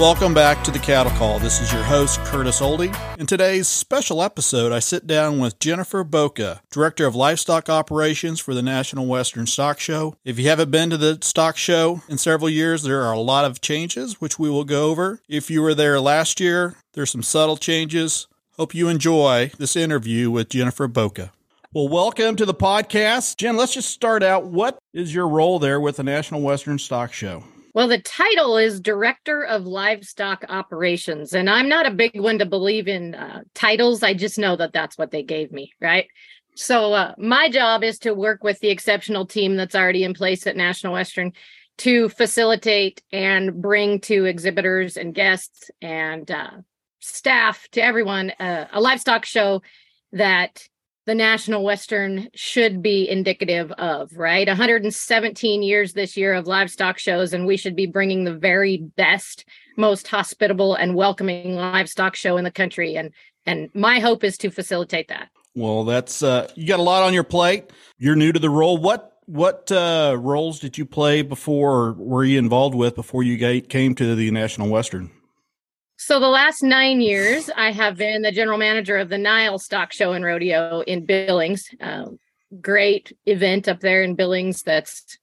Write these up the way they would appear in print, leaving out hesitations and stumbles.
Welcome back to the Cattle Call. This is your host, Curtis Oldie. In today's special episode, I sit down with Jennifer Boca, Director of Livestock Operations for the National Western Stock Show. If you haven't been to the stock show in several years, there are a lot of changes, which we will go over. If you were there last year, there's some subtle changes. Hope you enjoy this interview with Jennifer Boca. Well, welcome to the podcast. Jen, let's just start out. What is your role there with the National Western Stock Show? Well, the title is Director of Livestock Operations, and I'm not a big one to believe in titles. I just know that that's what they gave me, right? So my job is to work with the exceptional team that's already in place at National Western to facilitate and bring to exhibitors and guests and staff, to everyone, a livestock show that the National Western should be indicative of, right? 117 years this year of livestock shows, and we should be bringing the very best, most hospitable and welcoming livestock show in the country. And my hope is to facilitate that. Well, that's you got a lot on your plate. You're new to the role. What roles did you play before, or were you involved with before you came to the National Western? So the last 9 years, I have been the general manager of the Nile Stock Show and Rodeo in Billings. Great event up there in Billings that's,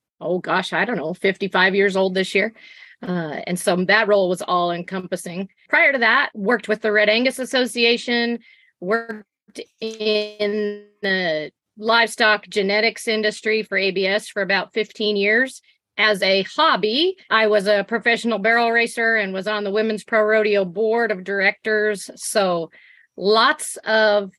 55 years old this year. And so that role was all encompassing. Prior to that, worked with the Red Angus Association, worked in the livestock genetics industry for ABS for about 15 years. As a hobby, I was a professional barrel racer and was on the Women's Pro Rodeo Board of Directors. So lots of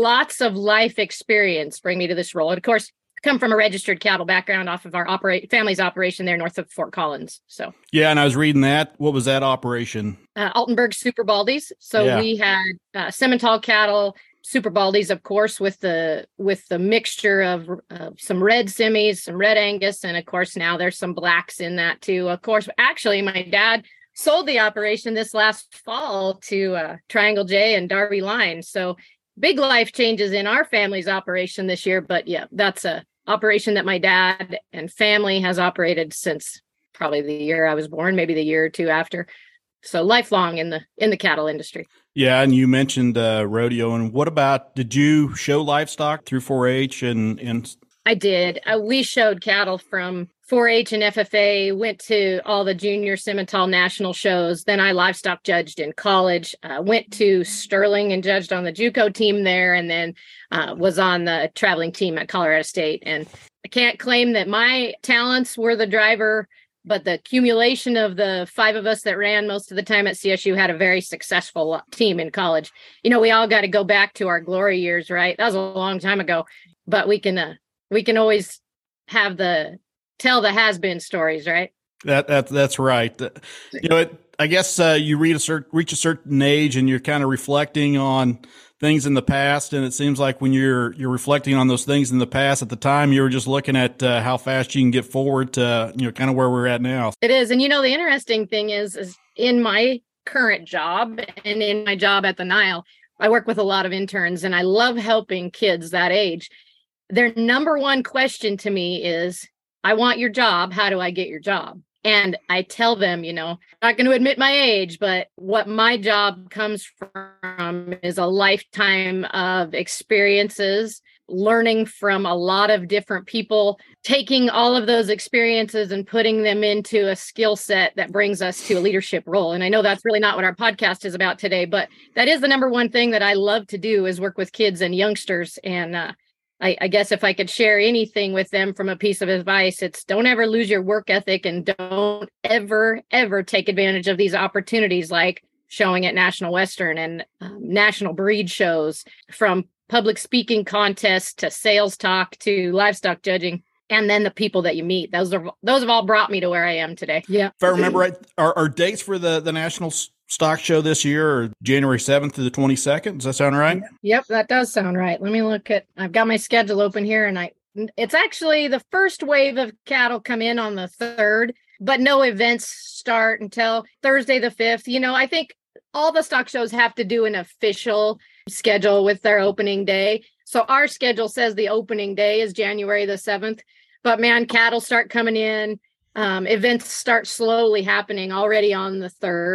life experience bring me to this role. And of course, I come from a registered cattle background off of our family's operation there north of Fort Collins. So yeah, and I was reading that. What was that operation? Altenburg Super Baldies. So we had Simmental cattle, Super Baldies, of course, with the mixture of some red semis, some red Angus, and of course now there's some blacks in that too. Of course, actually, my dad sold the operation this last fall to Triangle J and Darby Line. So big life changes in our family's operation this year. But yeah, that's a operation that my dad and family has operated since probably the year I was born, maybe the year or two after. So lifelong in the cattle industry. Yeah, and you mentioned rodeo. And what about, did you show livestock through 4-H and? I did. We showed cattle from 4-H and FFA, went to all the junior Simmental national shows. Then I livestock judged in college, went to Sterling and judged on the JUCO team there, and then was on the traveling team at Colorado State. And I can't claim that my talents were the driver, but the accumulation of the five of us that ran most of the time at CSU had a very successful team in college. You know, we all got to go back to our glory years, right? That was a long time ago, but we can always have tell the has-been stories, right? That's right. You know, I guess you reach a certain age and you're kind of reflecting on things in the past, and it seems like when you're reflecting on those things in the past, at the time you were just looking at how fast you can get forward to kind of where we're at now. It is, and the interesting thing is in my current job and in my job at the Nile, I work with a lot of interns, and I love helping kids that age. Their number one question to me is, "I want your job. How do I get your job?" And I tell them, I'm not going to admit my age, but what my job comes from is a lifetime of experiences, learning from a lot of different people, taking all of those experiences and putting them into a skill set that brings us to a leadership role. And I know that's really not what our podcast is about today, but that is the number one thing that I love to do, is work with kids and youngsters. And I guess if I could share anything with them from a piece of advice, it's don't ever lose your work ethic, and don't ever take advantage of these opportunities like showing at National Western and national breed shows, from public speaking contests to sales talk to livestock judging, and then the people that you meet. Those have all brought me to where I am today. Yeah. If I remember right, are dates for the National Stock Show this year are January 7th to the 22nd. Does that sound right? Yep, that does sound right. Let me I've got my schedule open here, and it's actually the first wave of cattle come in on the 3rd, but no events start until Thursday the 5th. I think all the stock shows have to do an official schedule with their opening day. So our schedule says the opening day is January the 7th, but man, cattle start coming in. Events start slowly happening already on the 3rd.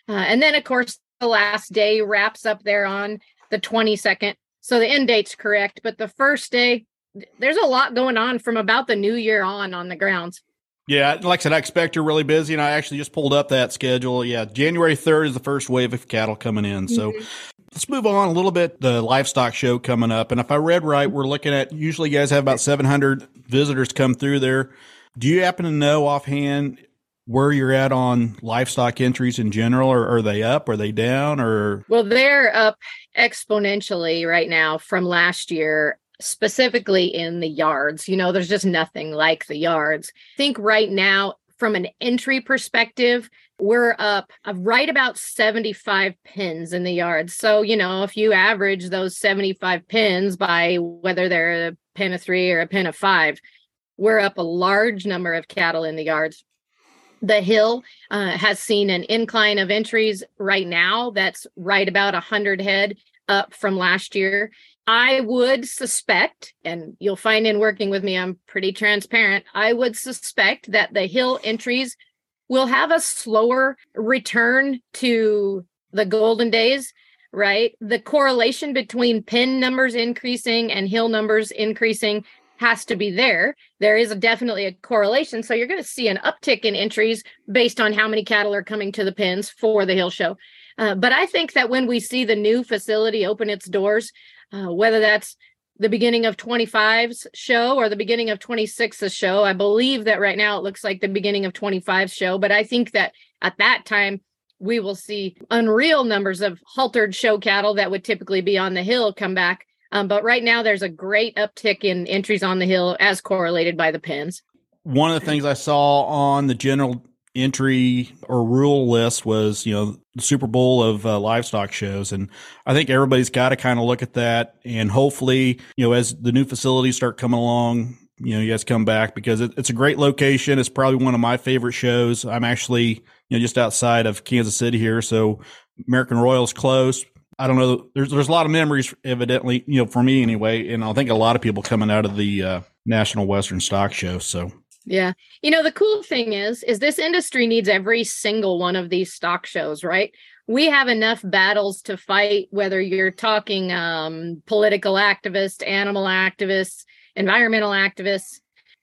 And then, of course, the last day wraps up there on the 22nd. So the end date's correct. But the first day, there's a lot going on from about the new year on the grounds. Yeah, like I said, I expect you're really busy, and I actually just pulled up that schedule. Yeah, January 3rd is the first wave of cattle coming in. So let's move on a little bit. The livestock show coming up. And if I read right, we're looking at, usually you guys have about 700 visitors come through there. Do you happen to know offhand where you're at on livestock entries in general? Or are they up? Are they down? Or Well, they're up exponentially right now from last year, specifically in the yards. You know, there's just nothing like the yards. I think right now, from an entry perspective, we're up right about 75 pins in the yards. So, you know, if you average those 75 pins by whether they're a pin of 3 or a pin of 5, we're up a large number of cattle in the yards. The hill has seen an incline of entries right now that's right about 100 head up from last year. I would suspect, and you'll find in working with me, I'm pretty transparent. I would suspect that the hill entries will have a slower return to the golden days, right? The correlation between pin numbers increasing and hill numbers increasing has to be there. There is definitely a correlation. So you're going to see an uptick in entries based on how many cattle are coming to the pins for the hill show. But I think that when we see the new facility open its doors, whether that's the beginning of 25's show or the beginning of 26's show, I believe that right now it looks like the beginning of 25's show. But I think that at that time, we will see unreal numbers of haltered show cattle that would typically be on the hill come back. But right now, there's a great uptick in entries on the hill as correlated by the pins. one of the things I saw on the general entry or rule list was, the Super Bowl of livestock shows. And I think everybody's got to kind of look at that. And hopefully, as the new facilities start coming along, you guys come back, because it's a great location. It's probably one of my favorite shows. I'm actually, just outside of Kansas City here. So American Royal's close. I don't know. There's a lot of memories, evidently, for me anyway. And I think a lot of people coming out of the National Western Stock Show. So. Yeah. The cool thing is this industry needs every single one of these stock shows, right? We have enough battles to fight, whether you're talking political activists, animal activists, environmental activists,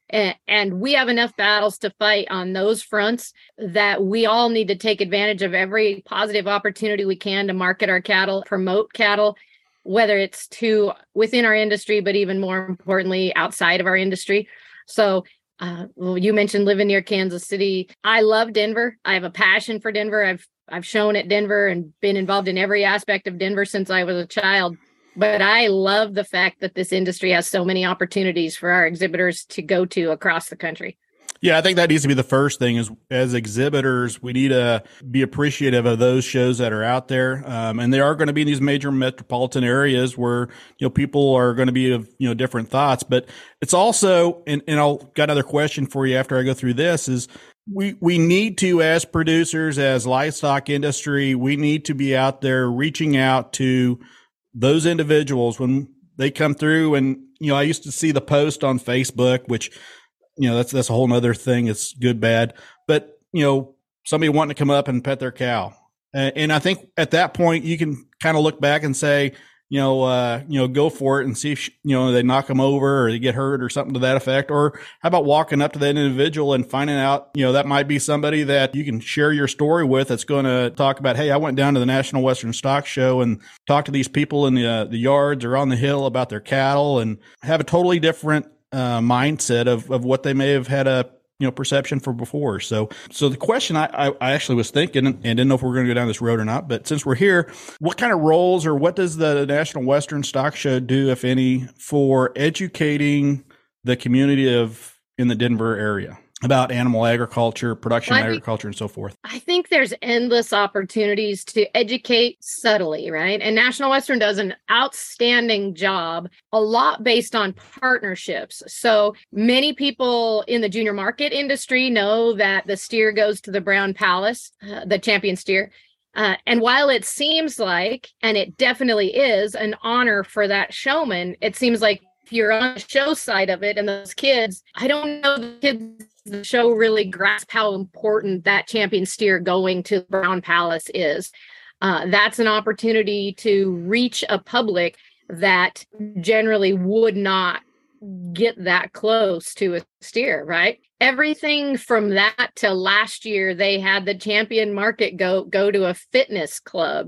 and we have enough battles to fight on those fronts that we all need to take advantage of every positive opportunity we can to market our cattle, promote cattle, whether it's to within our industry, but even more importantly, outside of our industry. So you mentioned living near Kansas City. I love Denver. I have a passion for Denver. I've shown at Denver and been involved in every aspect of Denver since I was a child. But I love the fact that this industry has so many opportunities for our exhibitors to go to across the country. Yeah, I think that needs to be the first thing is, as exhibitors, we need to be appreciative of those shows that are out there. And they are going to be in these major metropolitan areas where, people are going to be of, different thoughts. But it's also, and I'll got another question for you after I go through this, is we need to, as producers, as livestock industry, we need to be out there reaching out to those individuals when they come through. And, I used to see the post on Facebook, which, that's a whole nother thing. It's good, bad, but somebody wanting to come up and pet their cow. And I think at that point you can kind of look back and say, go for it and see if, they knock them over or they get hurt or something to that effect. Or how about walking up to that individual and finding out, that might be somebody that you can share your story with, that's going to talk about, hey, I went down to the National Western Stock Show and talked to these people in the yards or on the hill about their cattle, and have a totally different mindset of what they may have had a perception for before. So the question I actually was thinking, and didn't know if we were going to go down this road or not, but since we're here, what kind of roles or what does the National Western Stock Show do, if any, for educating the community in the Denver area about animal agriculture, production agriculture, and so forth? I think there's endless opportunities to educate subtly, right? And National Western does an outstanding job, a lot based on partnerships. So many people in the junior market industry know that the steer goes to the Brown Palace, the champion steer. And while it seems like, and it definitely is, an honor for that showman, it seems like if you're on the show side of it and those kids, I don't know the kids the show really grasp how important that champion steer going to Brown Palace is. That's an opportunity to reach a public that generally would not get that close to a steer, right? Everything from that to last year, they had the champion market go to a fitness club.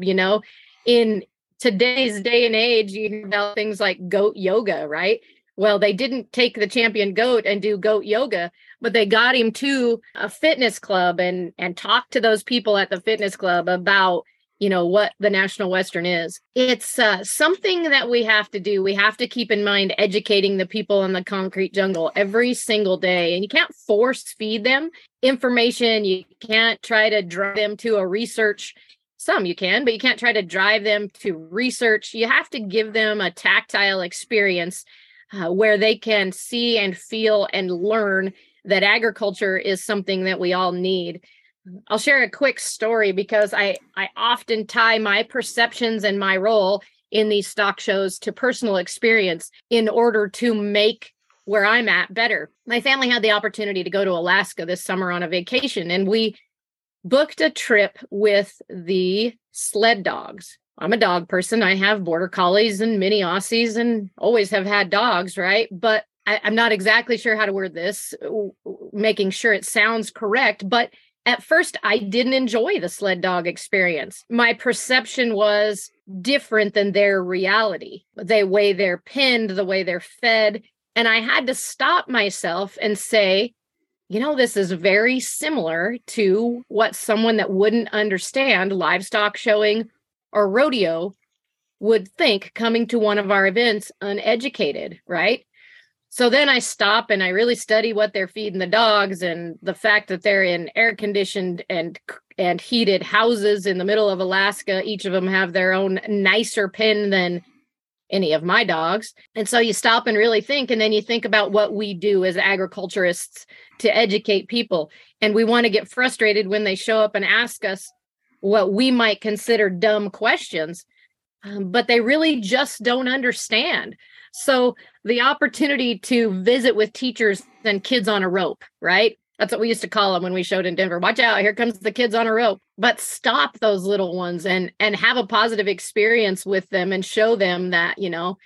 In today's day and age, you hear about things like goat yoga, right? Well, they didn't take the champion goat and do goat yoga, but they got him to a fitness club and talk to those people at the fitness club about what the National Western is. It's something that we have to do. We have to keep in mind educating the people in the concrete jungle every single day. And you can't force feed them information. You can't try to drive them to a research. Some you can, but you can't try to drive them to research. You have to give them a tactile experience where they can see and feel and learn that agriculture is something that we all need. I'll share a quick story because I often tie my perceptions and my role in these stock shows to personal experience in order to make where I'm at better. My family had the opportunity to go to Alaska this summer on a vacation, and we booked a trip with the sled dogs. I'm a dog person. I have border collies and mini Aussies and always have had dogs, right? But I'm not exactly sure how to word this, making sure it sounds correct. But at first, I didn't enjoy the sled dog experience. My perception was different than their reality. The way they're pinned, the way they're fed. And I had to stop myself and say, this is very similar to what someone that wouldn't understand livestock showing or rodeo would think coming to one of our events uneducated, right? So then I stop and I really study what they're feeding the dogs and the fact that they're in air-conditioned and heated houses in the middle of Alaska. Each of them have their own nicer pen than any of my dogs. And so you stop and really think, and then you think about what we do as agriculturists to educate people. And we want to get frustrated when they show up and ask us what we might consider dumb questions, but they really just don't understand. So the opportunity to visit with teachers and kids on a rope, right? That's what we used to call them when we showed in Denver. Watch out, here comes the kids on a rope. But stop those little ones and have a positive experience with them and show them that,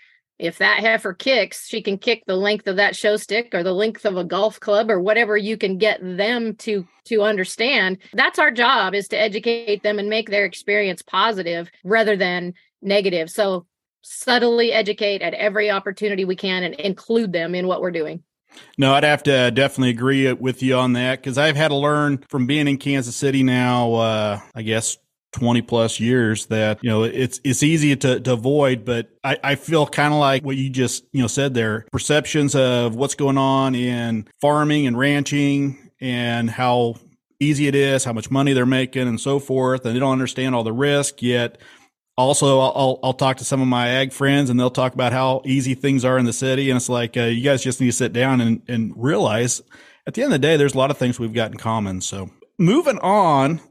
if that heifer kicks, she can kick the length of that show stick or the length of a golf club or whatever you can get them to understand. That's our job, is to educate them and make their experience positive rather than negative. So subtly educate at every opportunity we can and include them in what we're doing. No, I'd have to definitely agree with you on that, because I've had to learn from being in Kansas City now, I guess 20 plus years, that, it's easy to avoid, but I feel kind of like what you just, said there, perceptions of what's going on in farming and ranching and how easy it is, how much money they're making and so forth. And they don't understand all the risk yet. Also, I'll talk to some of my ag friends and they'll talk about how easy things are in the city. And it's like, you guys just need to sit down and realize at the end of the day, there's a lot of things we've got in common. So moving on,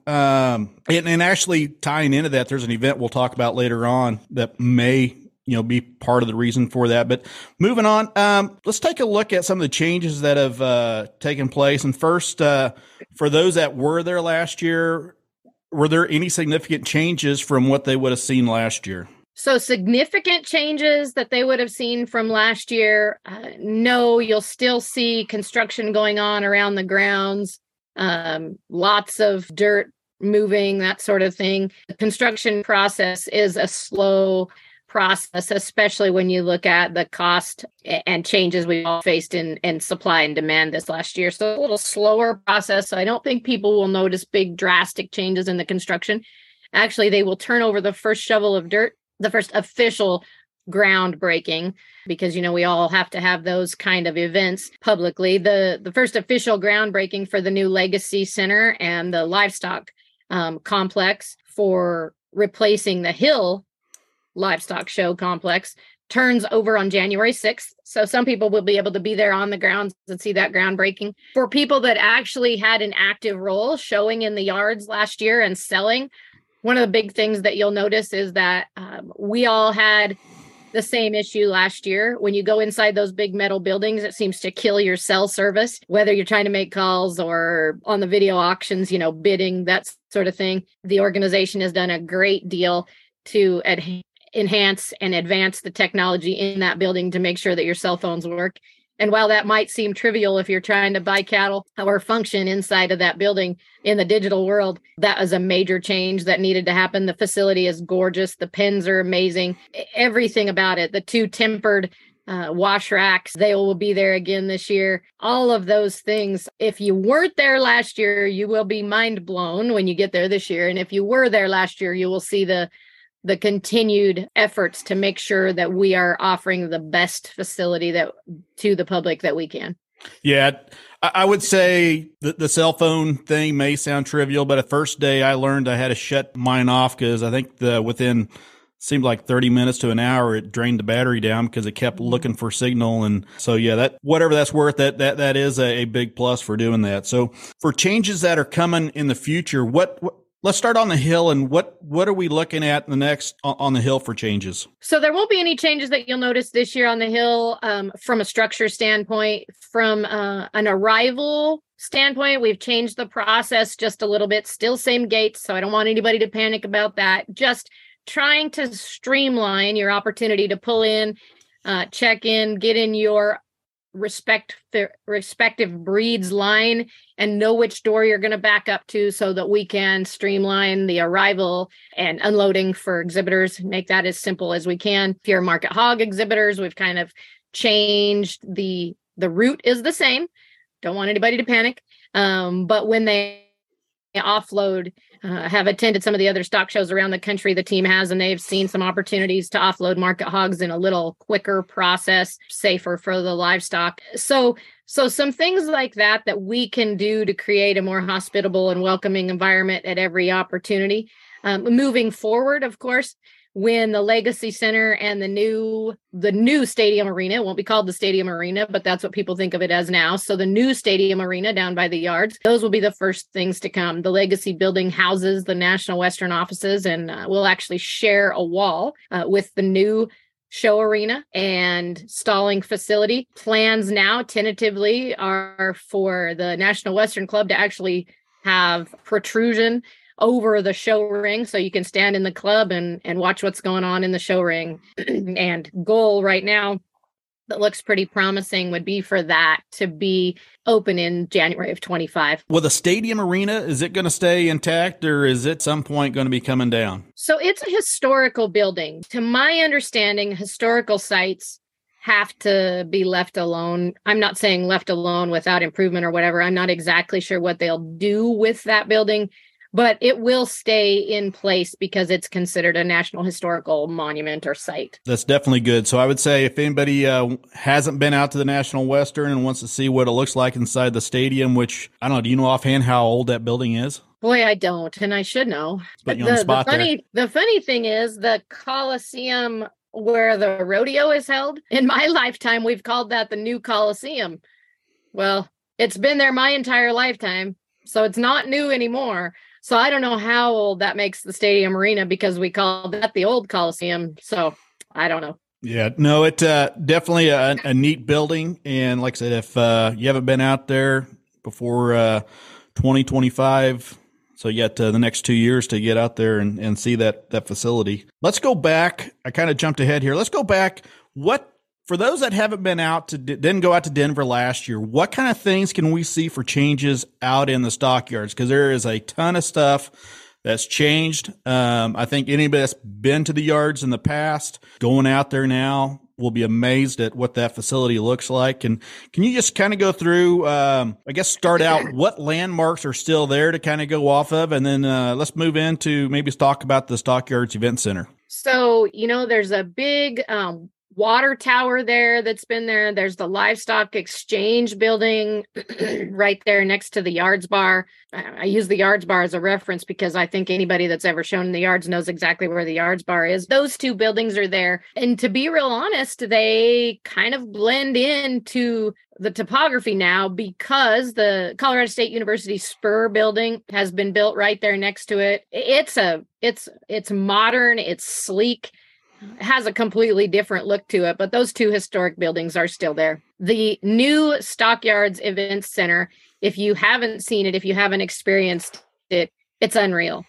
and actually tying into that, there's an event we'll talk about later on that may, be part of the reason for that. But moving on, let's take a look at some of the changes that have taken place. And first, for those that were there last year, were there any significant changes from what they would have seen last year? So significant changes that they would have seen from last year? No, you'll still see construction going on around the grounds, lots of dirt moving, that sort of thing. The construction process is a slow process, especially when you look at the cost and changes we all faced in supply and demand this last year. So a little slower process. So I don't think people will notice big drastic changes in the construction. Actually, they will turn over the first shovel of dirt, the first official groundbreaking, because, we all have to have those kind of events publicly. The first official groundbreaking for the new Legacy Center and the livestock complex for replacing the Hill Livestock Show complex turns over on January 6th. So some people will be able to be there on the grounds and see that groundbreaking. For people that actually had an active role showing in the yards last year and selling, one of the big things that you'll notice is that we all had the same issue last year. When you go inside those big metal buildings, it seems to kill your cell service, whether you're trying to make calls or on the video auctions, bidding, that sort of thing. The organization has done a great deal to enhance and advance the technology in that building to make sure that your cell phones work. And while that might seem trivial if you're trying to buy cattle or function inside of that building in the digital world, that was a major change that needed to happen. The facility is gorgeous. The pens are amazing. Everything about it, the 2 tempered wash racks, they will be there again this year. All of those things. If you weren't there last year, you will be mind blown when you get there this year. And if you were there last year, you will see the continued efforts to make sure that we are offering the best facility to the public that we can. Yeah, I would say the cell phone thing may sound trivial, but the first day I learned I had to shut mine off because I think within seemed like 30 minutes to an hour, it drained the battery down because it kept looking for signal. And so, yeah, that whatever that's worth, that is a big plus for doing that. So for changes that are coming in the future, let's start on the Hill, and what are we looking at in the next on the Hill for changes? So there won't be any changes that you'll notice this year on the Hill from a structure standpoint. From an arrival standpoint, we've changed the process just a little bit. Still same gates, so I don't want anybody to panic about that. Just trying to streamline your opportunity to pull in, check in, get in your respective breeds line and know which door you're going to back up to so that we can streamline the arrival and unloading for exhibitors, make that as simple as we can. If you're market hog exhibitors, we've kind of changed the route is the same. Don't want anybody to panic. But when they offload, have attended some of the other stock shows around the country, the team has, and they've seen some opportunities to offload market hogs in a little quicker process, safer for the livestock. So some things like that we can do to create a more hospitable and welcoming environment at every opportunity. Moving forward, of course, when the Legacy Center and the new stadium arena, it won't be called the stadium arena, but that's what people think of it as now. So the new stadium arena down by the yards, those will be the first things to come. The Legacy building houses the National Western offices, and we'll actually share a wall with the new show arena and stalling facility. Plans now tentatively are for the National Western Club to actually have protrusion over the show ring so you can stand in the club and watch what's going on in the show ring. And goal right now that looks pretty promising would be for that to be open in January of 25. Well, the stadium arena, is it going to stay intact or is it at some point going to be coming down? So it's a historical building. To my understanding, historical sites have to be left alone. I'm not saying left alone without improvement or whatever. I'm not exactly sure what they'll do with that building, but it will stay in place because it's considered a National Historical Monument or site. That's definitely good. So I would say if anybody hasn't been out to the National Western and wants to see what it looks like inside the stadium, which I don't know, do you know offhand how old that building is? Boy, I don't, and I should know. The funny thing is the Coliseum where the rodeo is held, in my lifetime, we've called that the new Coliseum. Well, it's been there my entire lifetime, so it's not new anymore. So I don't know how old that makes the stadium arena because we called that the old Coliseum. So I don't know. Yeah, no, it definitely a neat building. And like I said, if you haven't been out there before 2025, so you got the next 2 years to get out there and see that facility. Let's go back. I kind of jumped ahead here. Let's go back. For those that haven't been out didn't go out to Denver last year, what kind of things can we see for changes out in the stockyards? Because there is a ton of stuff that's changed. I think anybody that's been to the yards in the past, going out there now, will be amazed at what that facility looks like. And can you just kind of go through, start out what landmarks are still there to kind of go off of? And then let's move into maybe talk about the Stockyards Event Center. So, there's a big water tower there that's been there. There's the livestock exchange building right there next to the yards bar. I use the yards bar as a reference because I think anybody that's ever shown the yards knows exactly where the yards bar is. Those two buildings are there. And to be real honest, they kind of blend into the topography now because the Colorado State University Spur building has been built right there next to it. It's modern, it's sleek. It has a completely different look to it, but those two historic buildings are still there. The new Stockyards Event Center, if you haven't seen it, if you haven't experienced it, it's unreal.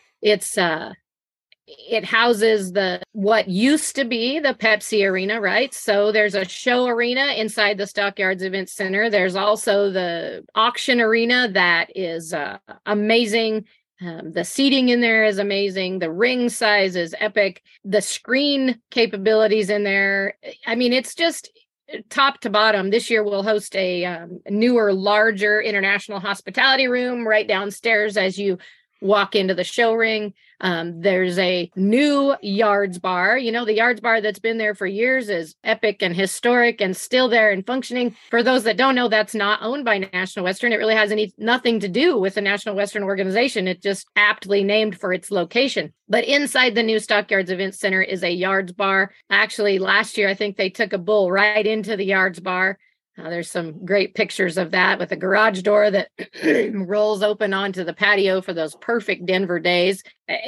It houses what used to be the Pepsi Arena, right? So there's a show arena inside the Stockyards Event Center. There's also the auction arena that is amazing. The seating in there is amazing. The ring size is epic. The screen capabilities in there, I mean, it's just top to bottom. This year we'll host a newer, larger international hospitality room right downstairs as you walk into the show ring. There's a new Yards bar. You know, the Yards bar that's been there for years is epic and historic and still there and functioning. For those that don't know, that's not owned by National Western. It really has nothing to do with the National Western organization. It just aptly named for its location. But inside the new Stockyards Event Center is a Yards bar. Actually, last year, I think they took a bull right into the Yards bar. There's some great pictures of that with a garage door that rolls open onto the patio for those perfect Denver days.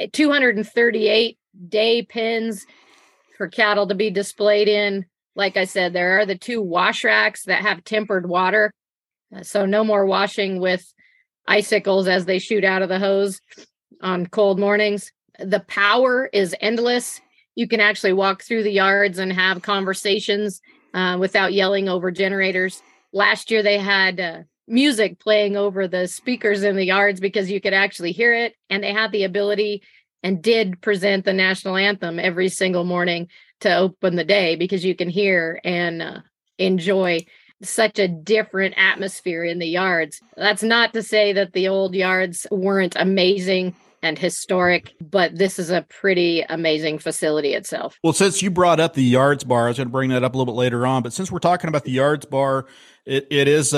238 day pens for cattle to be displayed in. Like I said, there are the two wash racks that have tempered water. So no more washing with icicles as they shoot out of the hose on cold mornings. The power is endless. You can actually walk through the yards and have conversations without yelling over generators. Last year, they had music playing over the speakers in the yards because you could actually hear it. And they had the ability and did present the national anthem every single morning to open the day because you can hear and enjoy such a different atmosphere in the yards. That's not to say that the old yards weren't amazing and historic, but this is a pretty amazing facility itself. Well, since you brought up the Yards bar, I was going to bring that up a little bit later on, but since we're talking about the Yards bar, it is,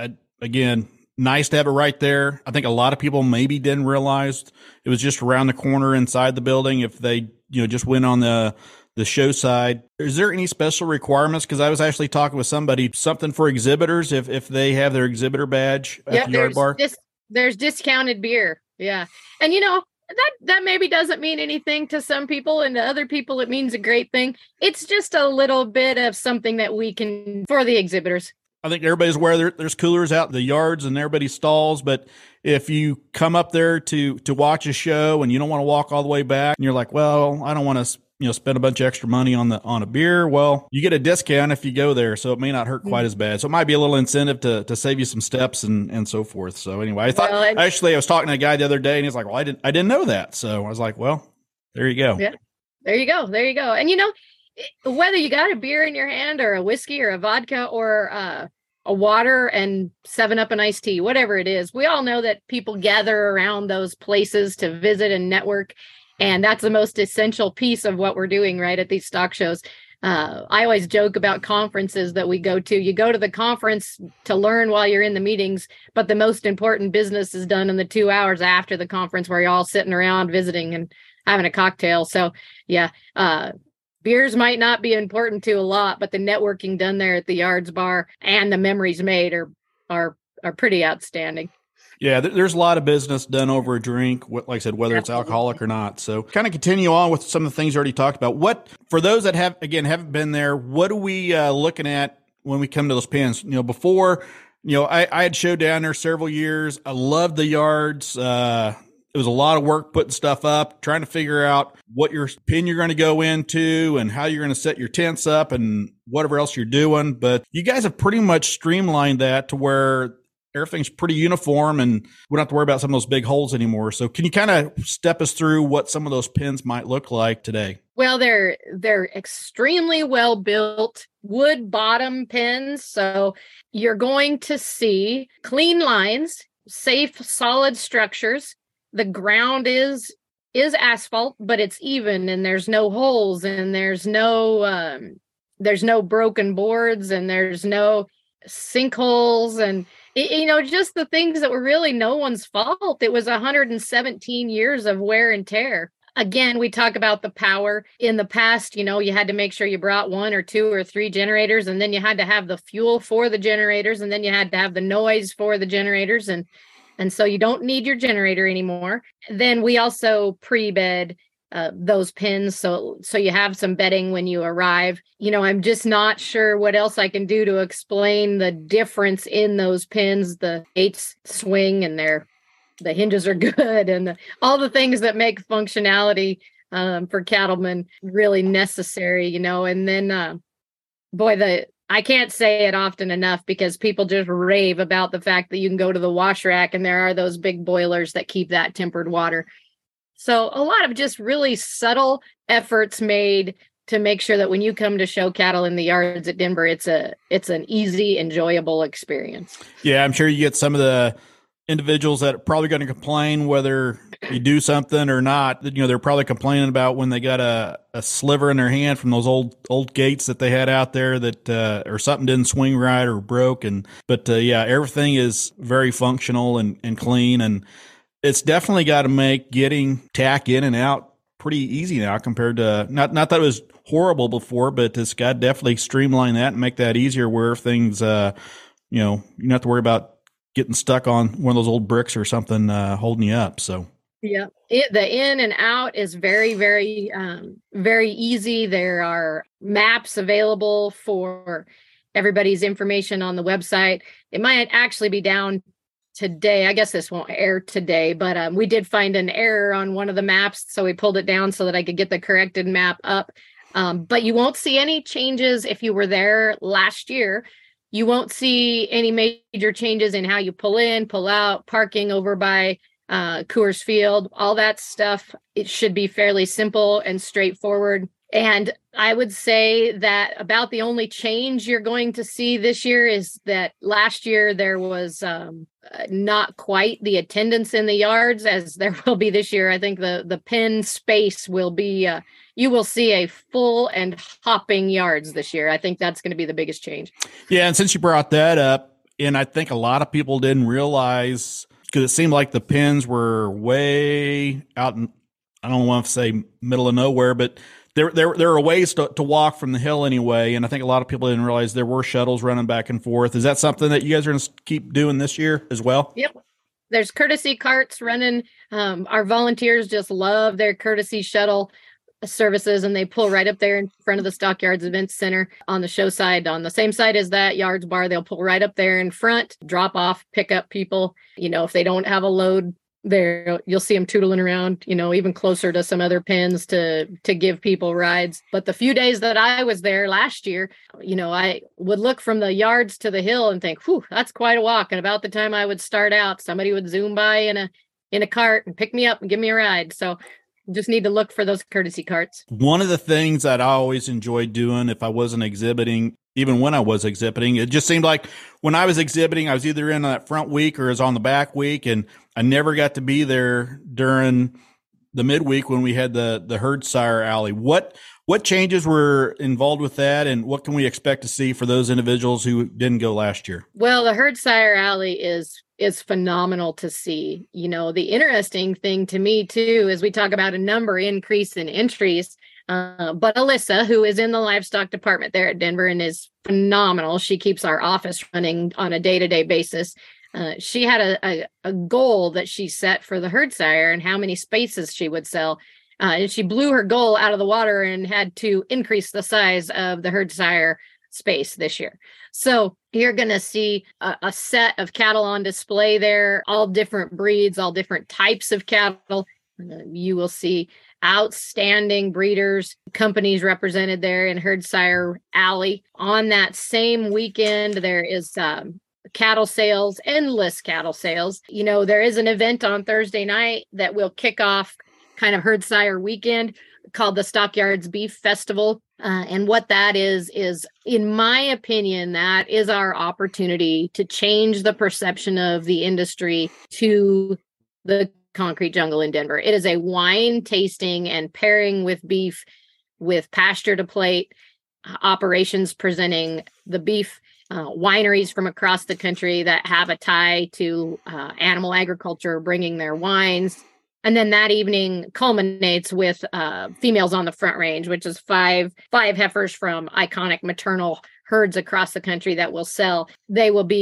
again, nice to have it right there. I think a lot of people maybe didn't realize it was just around the corner inside the building if they, just went on the show side. Is there any special requirements? Because I was actually talking with somebody, something for exhibitors if they have their exhibitor badge at the Yard bar? There's discounted beer. Yeah. And that maybe doesn't mean anything to some people, and to other people it means a great thing. It's just a little bit of something that we can for the exhibitors. I think everybody's aware there's coolers out in the yards and everybody's stalls, but if you come up there to watch a show and you don't want to walk all the way back and you're like, well, I don't want to spend a bunch of extra money on a beer. Well, you get a discount if you go there, so it may not hurt quite as bad. So it might be a little incentive to save you some steps and so forth. So anyway, I was talking to a guy the other day and he's like, well, I didn't know that. So I was like, well, there you go. Yeah, there you go. And whether you got a beer in your hand or a whiskey or a vodka or a water and 7-Up and iced tea, whatever it is, we all know that people gather around those places to visit and network. And that's the most essential piece of what we're doing right at these stock shows. I always joke about conferences that we go to. You go to the conference to learn while you're in the meetings, but the most important business is done in the 2 hours after the conference where you're all sitting around visiting and having a cocktail. So yeah, beers might not be important to a lot, but the networking done there at the Yards bar and the memories made are pretty outstanding. Yeah, there's a lot of business done over a drink, like I said, whether it's alcoholic or not. So kind of continue on with some of the things you already talked about. What, for those that haven't been there, what are we looking at when we come to those pins? Before, I had showed down there several years. I loved the yards. It was a lot of work putting stuff up, trying to figure out what your pin you're going to go into and how you're going to set your tents up and whatever else you're doing. But you guys have pretty much streamlined that to where everything's pretty uniform and we don't have to worry about some of those big holes anymore. So can you kind of step us through what some of those pins might look like today? Well, they're extremely well built wood bottom pins. So you're going to see clean lines, safe, solid structures. The ground is asphalt, but it's even and there's no holes and there's no broken boards and there's no sinkholes and just the things that were really no one's fault. It was 117 years of wear and tear. Again, we talk about the power. In the past, you had to make sure you brought 1 or 2 or 3 generators, and then you had to have the fuel for the generators, and then you had to have the noise for the generators, and so you don't need your generator anymore. Then we also pre-bed those pens. So you have some bedding when you arrive. I'm just not sure what else I can do to explain the difference in those pens. The gates swing and the hinges are good, and all the things that make functionality for cattlemen really necessary, and then I can't say it often enough because people just rave about the fact that you can go to the wash rack and there are those big boilers that keep that tempered water. So a lot of just really subtle efforts made to make sure that when you come to show cattle in the yards at Denver, it's an easy, enjoyable experience. Yeah, I'm sure you get some of the individuals that are probably going to complain whether you do something or not. They're probably complaining about when they got a sliver in their hand from those old gates that they had out there that or something didn't swing right or broke. But everything is very functional and clean, and it's definitely got to make getting tack in and out pretty easy now compared to not that it was horrible before, but it's got to definitely streamline that and make that easier where things you don't have to worry about getting stuck on one of those old bricks or something holding you up. So yeah, the in and out is very, very, very easy. There are maps available for everybody's information on the website. It might actually be down today. I guess this won't air today, but we did find an error on one of the maps, so we pulled it down so that I could get the corrected map up. But you won't see any changes if you were there last year. You won't see any major changes in how you pull in, pull out, parking over by Coors Field, all that stuff. It should be fairly simple and straightforward. And I would say that about the only change you're going to see this year is that last year there was not quite the attendance in the yards as there will be this year. I think the pen space will be, you will see a full and hopping yards this year. I think that's going to be the biggest change. Yeah, and since you brought that up, and I think a lot of people didn't realize, because it seemed like the pens were way out in, I don't want to say middle of nowhere, but there are ways to walk from the hill anyway, and I think a lot of people didn't realize there were shuttles running back and forth. Is that something that you guys are going to keep doing this year as well? Yep. There's courtesy carts running. Our volunteers just love their courtesy shuttle services, and they pull right up there in front of the Stockyards Event Center on the show side, on the same side as that yards bar. They'll pull right up there in front, drop off, pick up people. If they don't have a load there, you'll see them tootling around, even closer to some other pens to give people rides. But the few days that I was there last year, I would look from the yards to the hill and think, whew, that's quite a walk. And about the time I would start out, somebody would zoom by in a cart and pick me up and give me a ride. So just need to look for those courtesy carts. One of the things that I always enjoyed doing if I wasn't exhibiting, even when I was exhibiting, it just seemed like when I was exhibiting, I was either in that front week or I was on the back week, and I never got to be there during the midweek when we had the herd sire alley. What changes were involved with that, and what can we expect to see for those individuals who didn't go last year? Well, the herd sire alley is phenomenal to see. The interesting thing to me too is we talk about a number increase in entries. But Alyssa, who is in the livestock department there at Denver and is phenomenal, she keeps our office running on a day-to-day basis. She had a goal that she set for the herd sire and how many spaces she would sell. And she blew her goal out of the water and had to increase the size of the herd sire space this year. So you're going to see a set of cattle on display there, all different breeds, all different types of cattle. You will see outstanding breeders, companies represented there in herd sire alley. On that same weekend, there is cattle sales, endless cattle sales. There is an event on Thursday night that will kick off kind of herd sire weekend called the Stockyards Beef Festival. And what that is, in my opinion, that is our opportunity to change the perception of the industry to the concrete jungle in Denver. It is a wine tasting and pairing with beef with pasture to plate operations presenting the beef, wineries from across the country that have a tie to animal agriculture, bringing their wines. And then that evening culminates with Females on the Front Range, which is five heifers from iconic maternal herds across the country that will sell. They will be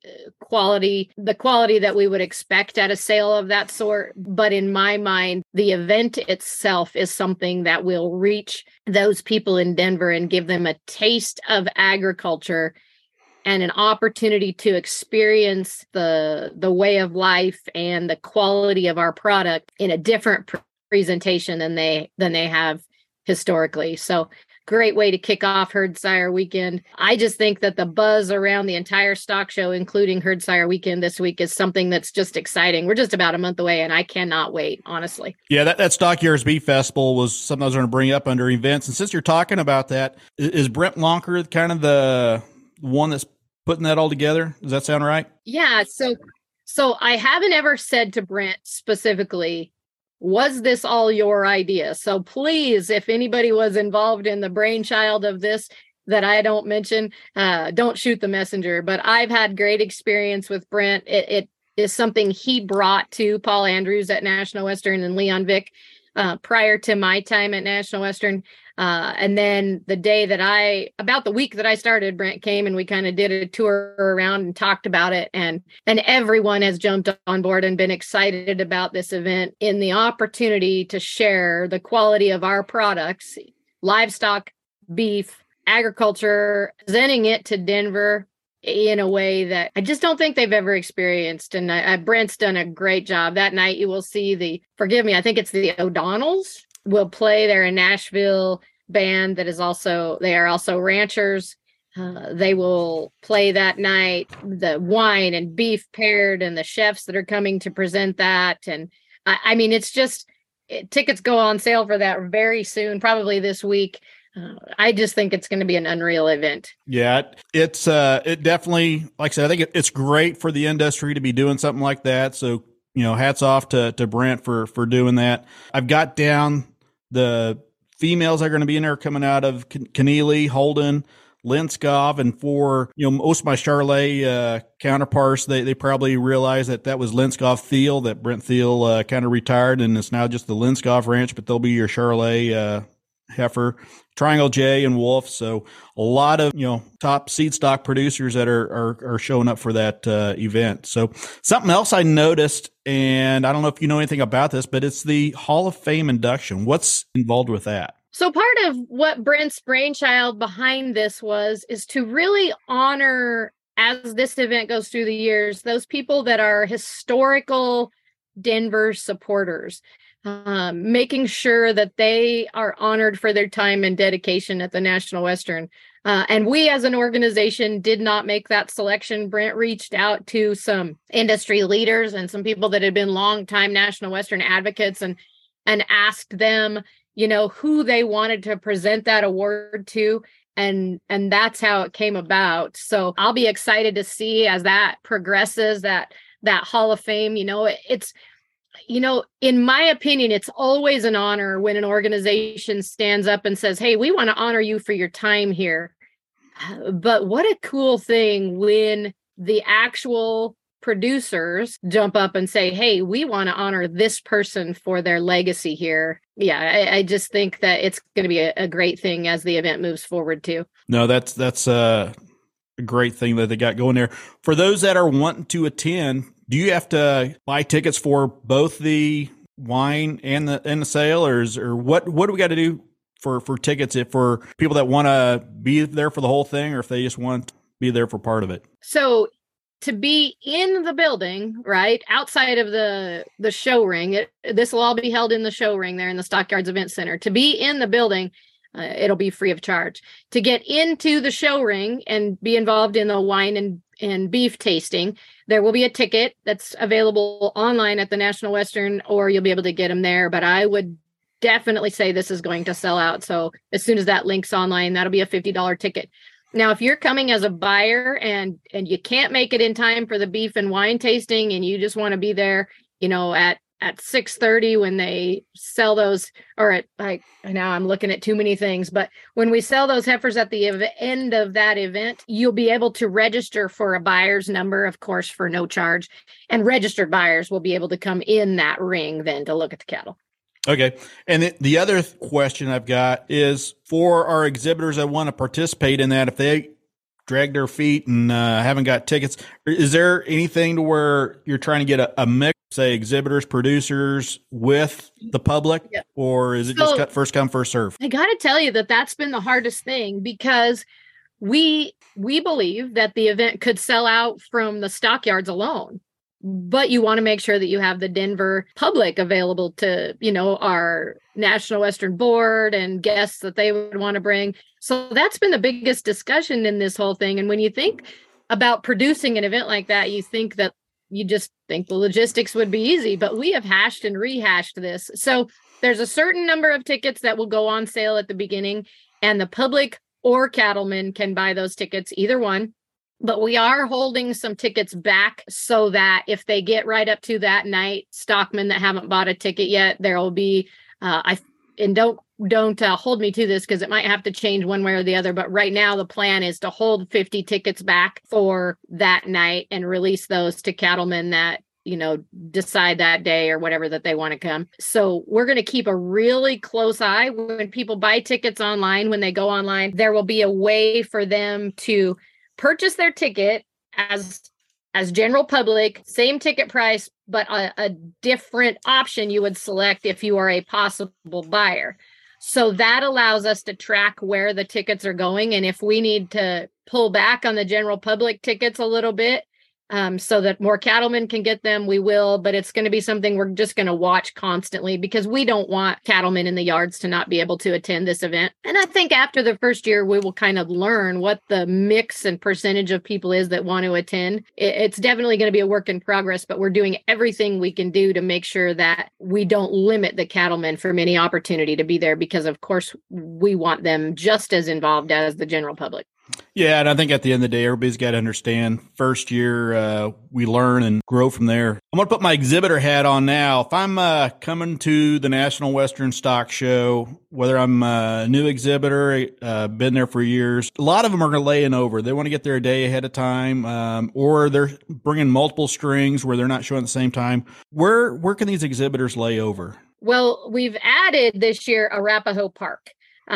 the quality that we would expect at a sale of that sort. But in my mind, the event itself is something that will reach those people in Denver and give them a taste of agriculture and an opportunity to experience the way of life and the quality of our product in a different presentation than they have historically. So great way to kick off Herd Sire Weekend. I just think that the buzz around the entire stock show, including Herd Sire Weekend this week, is something that's just exciting. We're just about a month away, and I cannot wait, honestly. Yeah, that Stockyards Beef Festival was something I was going to bring up under events. And since you're talking about that, is Brent Lonker kind of the one that's putting that all together? Does that sound right? Yeah. So I haven't ever said to Brent specifically, was this all your idea? So please, if anybody was involved in the brainchild of this that I don't mention, don't shoot the messenger. But I've had great experience with Brent. It is something he brought to Paul Andrews at National Western and Leon Vick prior to my time at National Western. And then about the week that I started, Brent came and we kind of did a tour around and talked about it. And everyone has jumped on board and been excited about this event in the opportunity to share the quality of our products, livestock, beef, agriculture, presenting it to Denver in a way that I just don't think they've ever experienced. And Brent's done a great job. That night you will see I think it's the O'Donnells will play. They're a Nashville band that is they are also ranchers. They will play that night, the wine and beef paired, and the chefs that are coming to present that. And I mean, it's just tickets go on sale for that very soon, probably this week. I just think it's going to be an unreal event. Yeah, it definitely, like I said, I think it's great for the industry to be doing something like that. So, hats off to Brent for doing that. I've got down the females that are going to be in there coming out of Keneally, Holden, Linskov, and for most of my Charolais counterparts, they probably realize that was Linskov Thiel, that Brent Thiel kind of retired, and it's now just the Linskov Ranch, but they'll be your Charolais heifer, Triangle J and Wolf. So a lot of top seed stock producers that are showing up for that event. So something else I noticed, and I don't know if you know anything about this, but it's the Hall of Fame induction. What's involved with that? So part of what Brent's brainchild behind this is to really honor, as this event goes through the years, those people that are historical Denver supporters. Making sure that they are honored for their time and dedication at the National Western. And we as an organization did not make that selection. Brent reached out to some industry leaders and some people that had been longtime National Western advocates and asked them, who they wanted to present that award to. And that's how it came about. So I'll be excited to see as that progresses, that Hall of Fame, it's, in my opinion, it's always an honor when an organization stands up and says, hey, we want to honor you for your time here. But what a cool thing when the actual producers jump up and say, hey, we want to honor this person for their legacy here. Yeah, I just think that it's going to be a great thing as the event moves forward too. No, that's a great thing that they got going there. For those that are wanting to attend, do you have to buy tickets for both the wine and the sale, or what do we got to do for tickets for people that want to be there for the whole thing, or if they just want to be there for part of it? So to be in the building, right, outside of the show ring, this will all be held in the show ring there in the Stockyards Event Center. To be in the building, it'll be free of charge. To get into the show ring and be involved in the wine and beef tasting, there will be a ticket that's available online at the National Western, or you'll be able to get them there. But I would definitely say this is going to sell out. So as soon as that link's online, that'll be a $50 ticket. Now, if you're coming as a buyer and you can't make it in time for the beef and wine tasting, and you just want to be there, at 6:30 when they sell those, or now I'm looking at too many things, but when we sell those heifers at the end of that event, you'll be able to register for a buyer's number, of course, for no charge, and registered buyers will be able to come in that ring then to look at the cattle. Okay. And the other question I've got is for our exhibitors that want to participate in that, if they dragged their feet and haven't got tickets. Is there anything to where you're trying to get a mix, say exhibitors, producers with the public, or is it just first come, first serve? I got to tell you that's been the hardest thing, because we believe that the event could sell out from the stockyards alone. But you want to make sure that you have the Denver public available to, our National Western Board and guests that they would want to bring. So that's been the biggest discussion in this whole thing. And when you think about producing an event like that, you just think the logistics would be easy, but we have hashed and rehashed this. So there's a certain number of tickets that will go on sale at the beginning, and the public or cattlemen can buy those tickets, either one. But we are holding some tickets back so that if they get right up to that night, stockmen that haven't bought a ticket yet, there will be, don't hold me to this because it might have to change one way or the other. But right now the plan is to hold 50 tickets back for that night and release those to cattlemen that, decide that day or whatever that they want to come. So we're going to keep a really close eye when people buy tickets online. When they go online, there will be a way for them to purchase their ticket as general public, same ticket price, but a different option you would select if you are a possible buyer. So that allows us to track where the tickets are going. And if we need to pull back on the general public tickets a little bit, so that more cattlemen can get them, we will, but it's going to be something we're just going to watch constantly, because we don't want cattlemen in the yards to not be able to attend this event. And I think after the first year, we will kind of learn what the mix and percentage of people is that want to attend. It's definitely going to be a work in progress, but we're doing everything we can do to make sure that we don't limit the cattlemen from any opportunity to be there, because of course we want them just as involved as the general public. Yeah, and I think at the end of the day, everybody's got to understand first year, we learn and grow from there. I'm going to put my exhibitor hat on now. If I'm coming to the National Western Stock Show, whether I'm a new exhibitor, been there for years, a lot of them are laying over. They want to get there a day ahead of time, or they're bringing multiple strings where they're not showing at the same time. Where can these exhibitors lay over? Well, we've added this year Arapahoe Park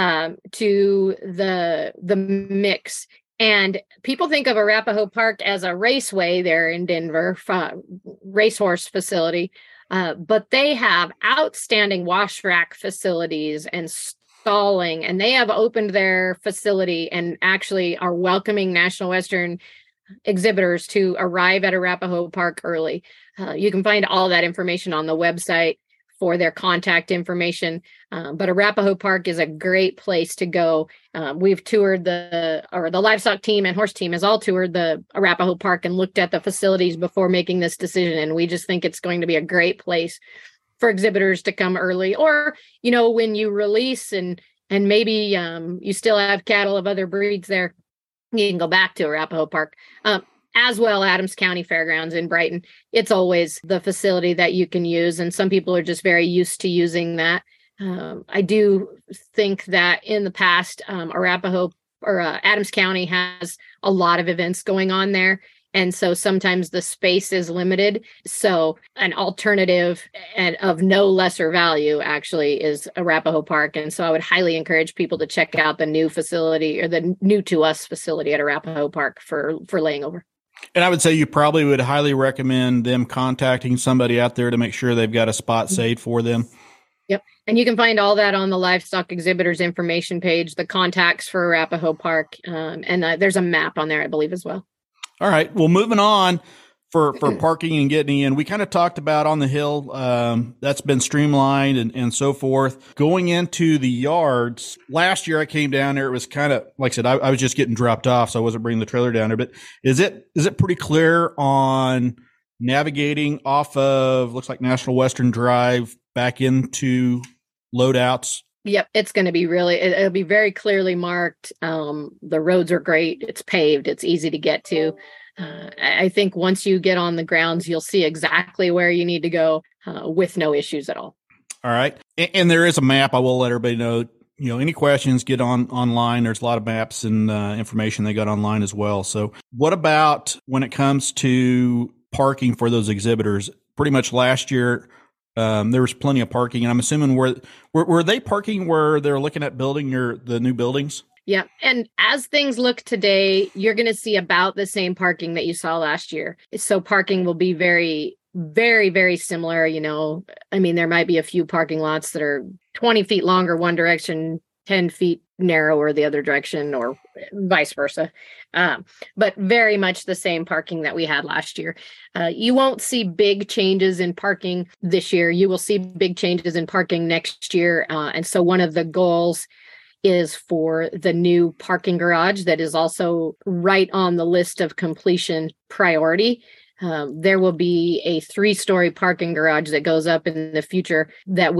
to the mix. And people think of Arapahoe Park as a raceway there in Denver, racehorse facility, but they have outstanding wash rack facilities and stalling, and they have opened their facility and actually are welcoming National Western exhibitors to arrive at Arapahoe Park early. You can find all that information on the website for their contact information. But Arapahoe Park is a great place to go. We've toured the livestock team and horse team has all toured the Arapahoe Park and looked at the facilities before making this decision. And we just think it's going to be a great place for exhibitors to come early, or, when you release and maybe you still have cattle of other breeds there, you can go back to Arapahoe Park. As well, Adams County Fairgrounds in Brighton. It's always the facility that you can use, and some people are just very used to using that. I do think that in the past, Arapahoe or Adams County has a lot of events going on there, and so sometimes the space is limited. So an alternative and of no lesser value actually is Arapahoe Park, and so I would highly encourage people to check out the new facility, or the new to us facility at Arapahoe Park for laying over. And I would say you probably would highly recommend them contacting somebody out there to make sure they've got a spot saved for them. Yep. And you can find all that on the Livestock Exhibitors information page, the contacts for Arapahoe Park. And there's a map on there, I believe, as well. All right. Well, moving on for parking and getting in, we kind of talked about on the hill. That's been streamlined and so forth. Going into the yards, last year I came down there. It was kind of, like I said, I was just getting dropped off, so I wasn't bringing the trailer down there. But is it pretty clear on navigating off of, looks like National Western Drive back into loadouts? Yep, it's going to be it'll be very clearly marked. The roads are great. It's paved. It's easy to get to. I think once you get on the grounds, you'll see exactly where you need to go with no issues at all. All right. And there is a map. I will let everybody know, any questions, get online. There's a lot of maps and information they got online as well. So what about when it comes to parking for those exhibitors? Pretty much last year, there was plenty of parking. And I'm assuming were they parking where they're looking at building the new buildings? Yeah. And as things look today, you're going to see about the same parking that you saw last year. So parking will be very, very, very similar. I mean, there might be a few parking lots that are 20 feet longer one direction, 10 feet narrower the other direction, or vice versa. But very much the same parking that we had last year. You won't see big changes in parking this year. You will see big changes in parking next year. And so one of the goals is for the new parking garage that is also right on the list of completion priority. There will be a 3-story parking garage that goes up in the future that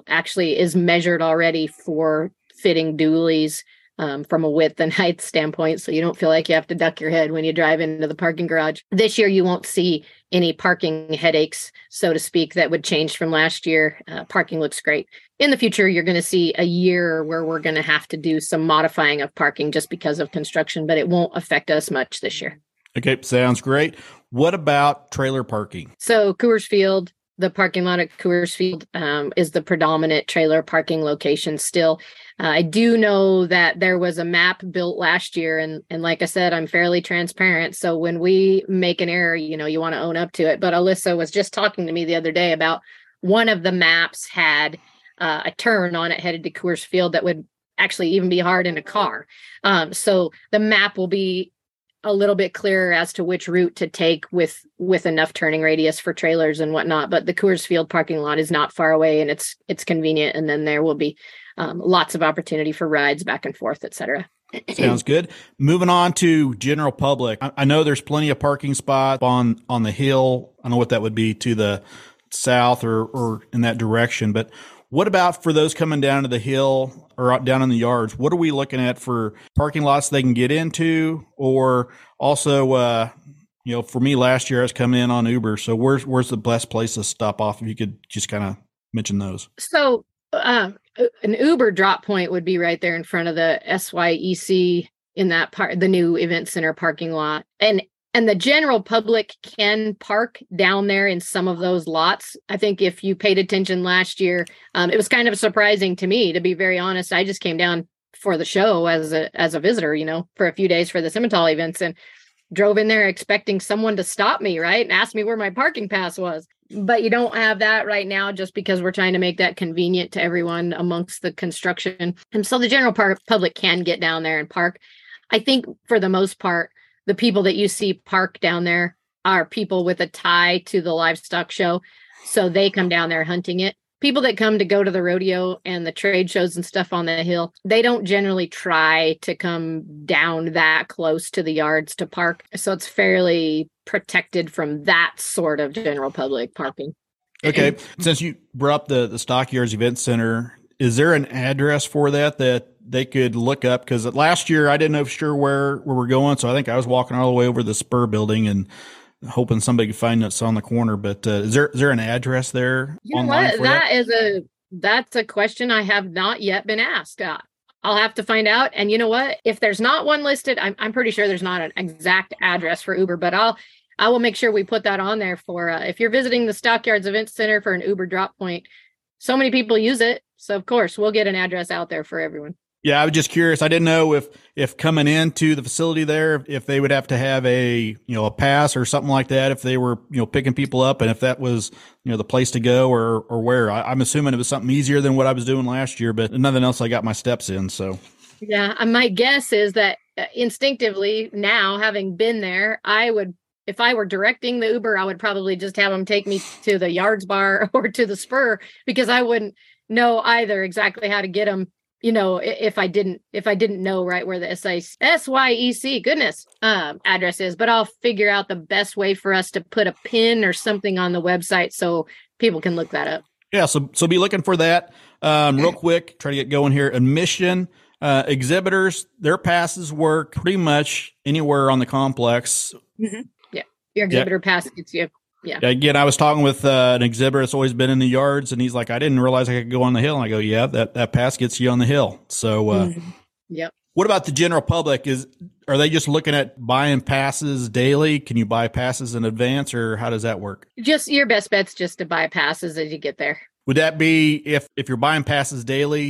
is measured already for fitting dualies from a width and height standpoint. So you don't feel like you have to duck your head when you drive into the parking garage. This year, you won't see any parking headaches, so to speak, that would change from last year. Parking looks great. In the future, you're going to see a year where we're going to have to do some modifying of parking just because of construction, but it won't affect us much this year. Okay, sounds great. What about trailer parking? So Coors Field, the parking lot at Coors Field is the predominant trailer parking location still. I do know that there was a map built last year, and like I said, I'm fairly transparent. So when we make an error, you want to own up to it. But Alyssa was just talking to me the other day about one of the maps had a turn on it headed to Coors Field that would actually even be hard in a car. So the map will be a little bit clearer as to which route to take with enough turning radius for trailers and whatnot. But the Coors Field parking lot is not far away, and it's convenient. And then there will be lots of opportunity for rides back and forth, et cetera. Sounds good. Moving on to general public. I know there's plenty of parking spots on the hill. I don't know what that would be to the south or in that direction, but what about for those coming down to the hill or out down in the yards? What are we looking at for parking lots they can get into? Or also, for me last year, I was coming in on Uber. So where's the best place to stop off? If you could just kind of mention those. So an Uber drop point would be right there in front of the SYEC in that part, the new event center parking lot. And the general public can park down there in some of those lots. I think if you paid attention last year, it was kind of surprising to me, to be very honest. I just came down for the show as a visitor, for a few days for the Simmental events, and drove in there expecting someone to stop me, right, and ask me where my parking pass was. But you don't have that right now just because we're trying to make that convenient to everyone amongst the construction. And so the general public can get down there and park. I think for the most part, the people that you see park down there are people with a tie to the livestock show. So they come down there hunting it. People that come to go to the rodeo and the trade shows and stuff on the hill, they don't generally try to come down that close to the yards to park. So it's fairly protected from that sort of general public parking. Okay. Since you brought up the Stockyards Event Center, is there an address for that they could look up? Because last year I didn't know for sure where we're going. So I think I was walking all the way over the Spur building and hoping somebody could find us on the corner. But is there an address there? You know what? That's a question I have not yet been asked. I'll have to find out. And you know what? If there's not one listed, I'm pretty sure there's not an exact address for Uber, but I will make sure we put that on there for if you're visiting the Stockyards Event Center for an Uber drop point. So many people use it. So of course we'll get an address out there for everyone. Yeah, I was just curious. I didn't know if coming into the facility there, if they would have to have a pass or something like that, if they were, picking people up, and if that was, the place to go or where. I'm assuming it was something easier than what I was doing last year, but nothing else I got my steps in. So yeah, my guess is that instinctively now, having been there, if I were directing the Uber, I would probably just have them take me to the Yards Bar or to the Spur, because I wouldn't know either exactly how to get them. If I didn't know right where the SYEC address is, but I'll figure out the best way for us to put a pin or something on the website so people can look that up. Yeah. So be looking for that. Real quick, try to get going here. Admission, exhibitors, their passes work pretty much anywhere on the complex. Mm-hmm. Yeah. Your exhibitor pass gets you. Yeah. Again, I was talking with an exhibitor that's always been in the yards, and he's like, I didn't realize I could go on the hill. And I go, yeah, that pass gets you on the hill. So, yep. What about the general public? Are they just looking at buying passes daily? Can you buy passes in advance, or how does that work? Just your best bet's just to buy passes as you get there. Would that be if you're buying passes daily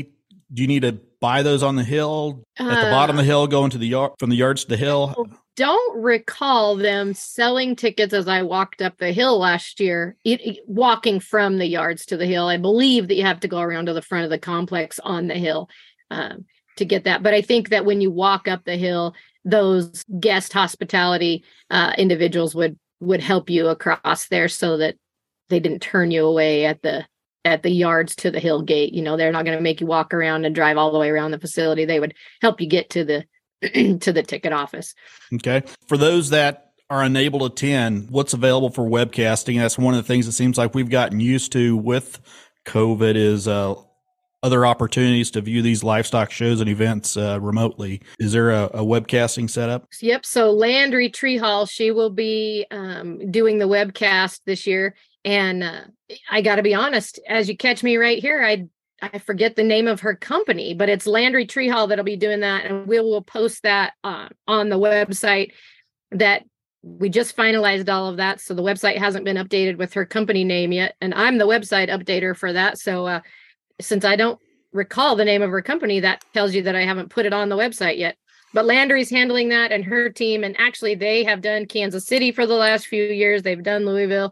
Do you need to buy those on the hill, at the bottom of the hill, going to the yard, from the yards to the hill? Don't recall them selling tickets as I walked up the hill last year, walking from the yards to the hill. I believe that you have to go around to the front of the complex on the hill to get that. But I think that when you walk up the hill, those guest hospitality individuals would help you across there so that they didn't turn you away at the yards to the hill gate. They're not going to make you walk around and drive all the way around the facility. They would help you get to the to the ticket office. Okay. For those that are unable to attend, what's available for webcasting? That's one of the things it seems like we've gotten used to with COVID is other opportunities to view these livestock shows and events remotely. Is there a webcasting setup? Yep. So Landry Treehall, she will be doing the webcast this year. And I got to be honest, as you catch me right here, I forget the name of her company, but it's Landry Treehall that'll be doing that. And we will post that on the website. That we just finalized all of that. So the website hasn't been updated with her company name yet. And I'm the website updater for that. So since I don't recall the name of her company, that tells you that I haven't put it on the website yet. But Landry's handling that and her team. And actually they have done Kansas City for the last few years. They've done Louisville.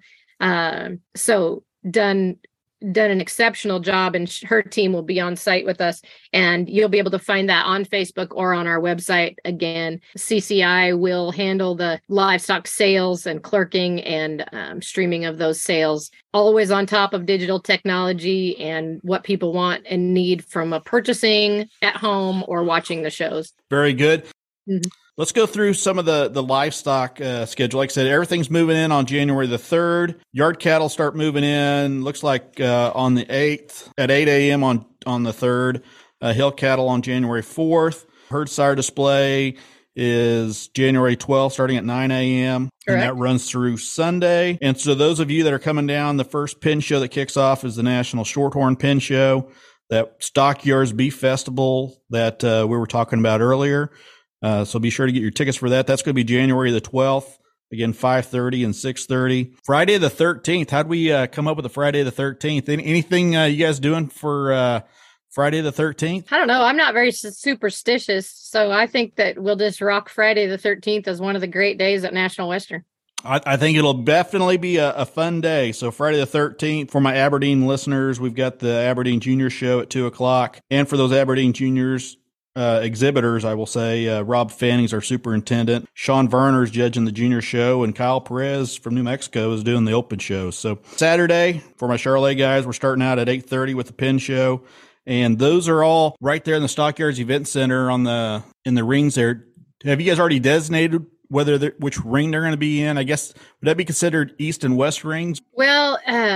So done an exceptional job, and her team will be on site with us, and you'll be able to find that on Facebook or on our website. Again, CCI will handle the livestock sales and clerking and streaming of those sales, always on top of digital technology and what people want and need from a purchasing at home or watching the shows. Very good. Mm-hmm. Let's go through some of the livestock schedule. Like I said, everything's moving in on January the 3rd. Yard cattle start moving in, looks like on the 8th at 8 a.m. on the 3rd. Hill cattle on January 4th. Herd sire display is January 12th, starting at 9 a.m. Correct. And that runs through Sunday. And so those of you that are coming down, the first pin show that kicks off is the National Shorthorn Pin Show, that Stockyards Beef Festival that we were talking about earlier. So be sure to get your tickets for that. That's going to be January the 12th. Again, 5:30 and 6:30. Friday the 13th. How'd we come up with the Friday the 13th? Anything you guys doing for Friday the 13th? I don't know. I'm not very superstitious, so I think that we'll just rock Friday the 13th as one of the great days at National Western. I think it'll definitely be a fun day. So Friday the 13th, for my Aberdeen listeners, we've got the Aberdeen Junior Show at 2:00. And for those Aberdeen Juniors exhibitors, I will say, Rob Fanning's our superintendent. Sean Verner's judging the junior show, and Kyle Perez from New Mexico is doing the open show. So Saturday, for my Charolais guys, we're starting out at 8:30 with the pin show. And those are all right there in the Stockyards Event Center in the rings there. Have you guys already designated which ring they're going to be in? I guess, would that be considered East and West rings? Well,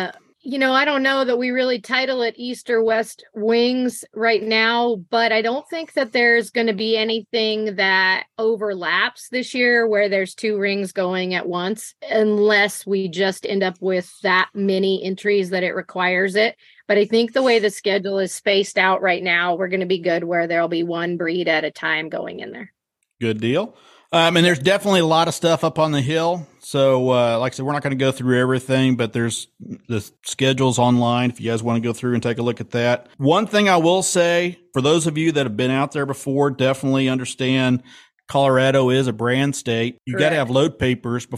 I don't know that we really title it East or West wings right now, but I don't think that there's going to be anything that overlaps this year where there's two rings going at once, unless we just end up with that many entries that it requires it. But I think the way the schedule is spaced out right now, we're going to be good where there'll be one breed at a time going in there. Good deal. And there's definitely a lot of stuff up on the hill. So, like I said, we're not going to go through everything, but there's the schedules online if you guys want to go through and take a look at that. One thing I will say, for those of you that have been out there before, definitely understand Colorado is a brand state. You got to have loadout papers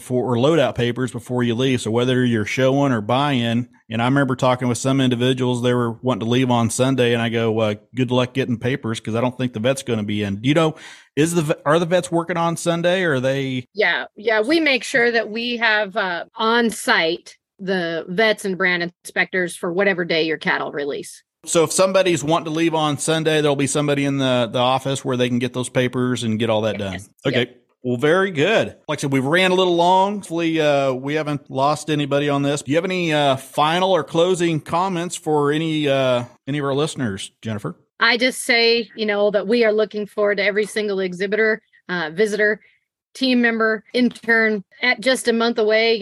before you leave. So whether you're showing or buying, and I remember talking with some individuals, they were wanting to leave on Sunday, and I go, good luck getting papers, because I don't think the vet's going to be in. Are the vets working on Sunday, or are they? Yeah. We make sure that we have on site the vets and brand inspectors for whatever day your cattle release. So if somebody's wanting to leave on Sunday, there'll be somebody in the office where they can get those papers and get all that done. Okay. Yep. Well, very good. Like I said, we've ran a little long. Hopefully, we haven't lost anybody on this. Do you have any final or closing comments for any of our listeners, Jennifer? I just say, that we are looking forward to every single exhibitor, visitor, team member, intern at just a month away.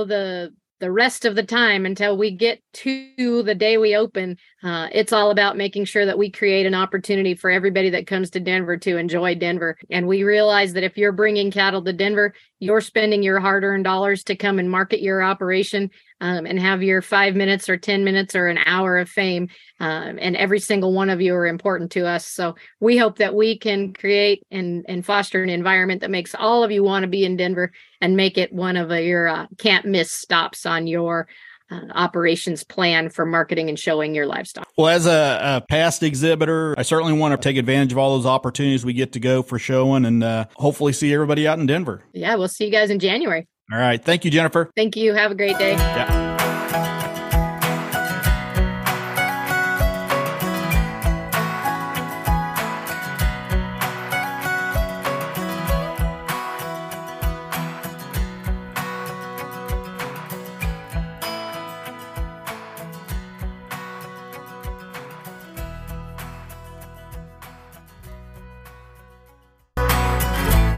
The rest of the time until we get to the day we open, it's all about making sure that we create an opportunity for everybody that comes to Denver to enjoy Denver. And we realize that if you're bringing cattle to Denver, you're spending your hard-earned dollars to come and market your operation. and have your 5 minutes or 10 minutes or an hour of fame. And every single one of you are important to us. So we hope that we can create and foster an environment that makes all of you want to be in Denver and make it one of your can't miss stops on your operations plan for marketing and showing your livestock. Well, as a past exhibitor, I certainly want to take advantage of all those opportunities we get to go for showing and hopefully see everybody out in Denver. Yeah, we'll see you guys in January. All right. Thank you, Jennifer. Thank you. Have a great day. Yeah.